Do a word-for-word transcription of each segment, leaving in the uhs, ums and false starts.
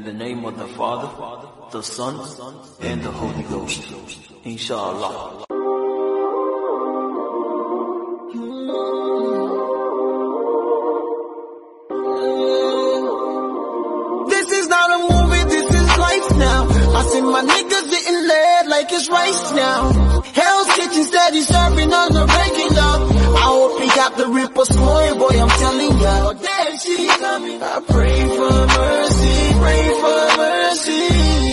the name of the Father, the Son, and the Holy Ghost. Inshallah. This is not a movie, this is life now. I see my niggas getting laid like it's rice now. Hell's Kitchen steady serving on the regular. I hope he got the Ripper scoring, boy, I'm telling ya. Damn, she coming. I pray for mercy, pray for mercy.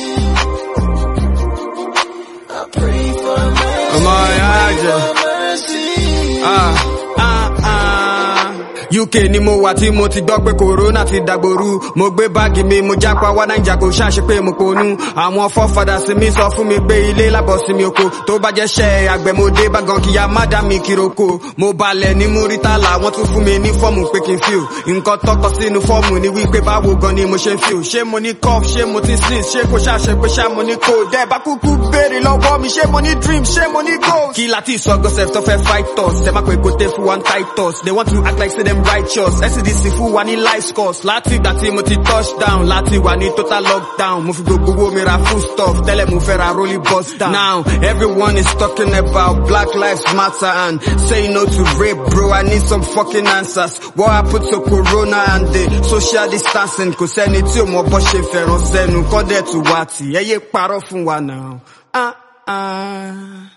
I pray for mercy, Come on, pray for mercy. Ah, ah, ah. U K ni mo wà tí mo ti gbọ́ pé corona ti dàgbòrú. Mo gbé báàgì mi, mo jápa wá Naija kò ṣáṣe pé mo ponú. Àwọn forefathers mi sọ fún mi pé ilé lábọ̀ sí mi oko. Tó bá jẹ́ ṣẹ́ àgbẹ̀ mo dé bá gan kíyà má dá mi kíroko. Mo balẹ̀ ní Muritala, wọ́n tún fún mi ní fọ́ọ̀mù pé kí n fíò. Nǹkan tọ́kọ sínú fọ́ọ̀mù ni wípé báwo gan ni mo ṣe ń fíò. Ṣé mo ní cough, ṣé mo ti sneeze, ṣé kò ṣáṣe pé ṣá mo ní cold. Ẹ bá kúkú béèrè lọ́wọ́ mi, ṣé mo ní dream, ṣé mo ní goals. Kí láti sọ gọ́sẹ̀ tó fẹ́ fight us. Ẹ má pé kò tẹ́ fún one tight us. They want to act like say them righteous. S C D C fún wa ní life scores. Láti ìgbà tí mo ti touchdown, láti wà ní total lockdown. Mo fi gbogbo owó mi ra food stuff, tẹ́lẹ̀ mo fẹ́ ra rolling bust down. Now everyone is talking about Black Lives Matter and say no to rape, bro. I need some fucking answers. What happened to Corona and the social distancing? Kò sẹ́ni tí ò mọ bó ṣe fẹ́ràn sẹ́nu kọ́dẹ̀ tó wá tì. Ẹ yé parọ́ fún wa now. Ah ah.